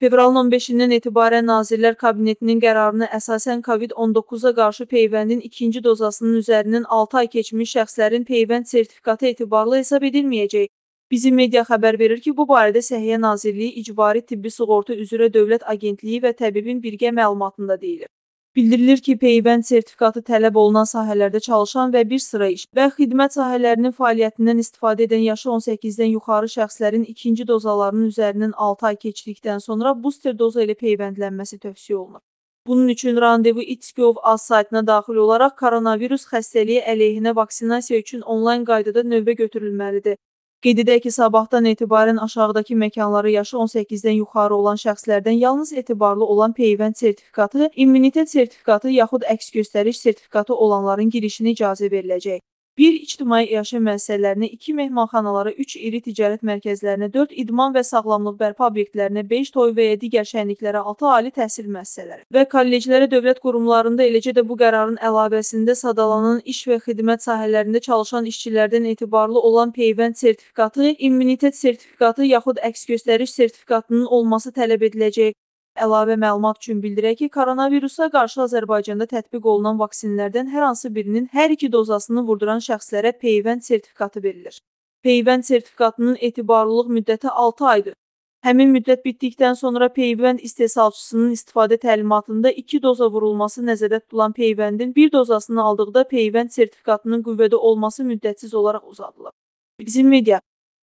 Fevralın 15-dən etibarən Nazirlər Kabinetinin qərarına əsasən COVID-19-a qarşı peyvəndin ikinci dozasının üzərindən 6 ay keçmiş şəxslərin peyvənd sertifikatı etibarlı hesab edilməyəcək. Bizim media xəbər verir ki, bu barədə Səhiyyə Nazirliyi İcbari Tibbi Sığorta üzrə Dövlət Agentliyi və təbibin birgə məlumatında deyilir. Bildirilir ki, peyvənd sertifikatı tələb olunan sahələrdə çalışan və bir sıra iş və xidmət sahələrinin fəaliyyətindən istifadə edən yaşı 18-dən yuxarı şəxslərin ikinci dozalarının üzərindən 6 ay keçdikdən sonra booster doza ilə peyvəndlənməsi tövsiyə olunur. Bunun üçün randevu It's.gov.az saytına daxil olaraq koronavirus xəstəliyi əleyhinə vaksinasiya üçün onlayn qaydada növbə götürülməlidir. Qeyd edək ki, sabahdan etibarən aşağıdakı məkanlara yaşı 18-dən yuxarı olan şəxslərdən yalnız etibarlı olan peyvənd sertifikatı, immunitet sertifikatı yaxud əks göstəriş sertifikatı olanların girişinə icazə veriləcək. 1 ictimai yaşayış müəssisələrinə, 2 mehmanxanalara, 3 iri ticarət mərkəzlərinə, 4 idman və sağlamlıq bərpa obyektlərinə, 5 toy və ya digər şənliklərə, 6 ali təhsil müəssisələri və kolleclərə, dövlət qurumlarında, eləcə də bu qərarın əlavəsində sadalanan iş və xidmət sahələrində çalışan işçilərdən etibarlı olan peyvənd sertifikatı, immunitet sertifikatı yaxud əks göstəriş sertifikatının olması tələb ediləcək. Əlavə məlumat üçün bildirək ki, koronavirusa qarşı Azərbaycanda tətbiq olunan vaksinlərdən hər hansı birinin hər 2 dozasını vurduran şəxslərə peyvənd sertifikatı verilir. Peyvənd sertifikatının etibarlılıq müddəti 6 aydır. Həmin müddət bitdikdən sonra peyvənd istehsalçısının istifadə təlimatında 2 doza vurulması nəzərdə tutulan peyvəndin 1 dozasını aldıqda peyvənd sertifikatının qüvvədə olması müddətsiz olaraq uzadılır. Bizim media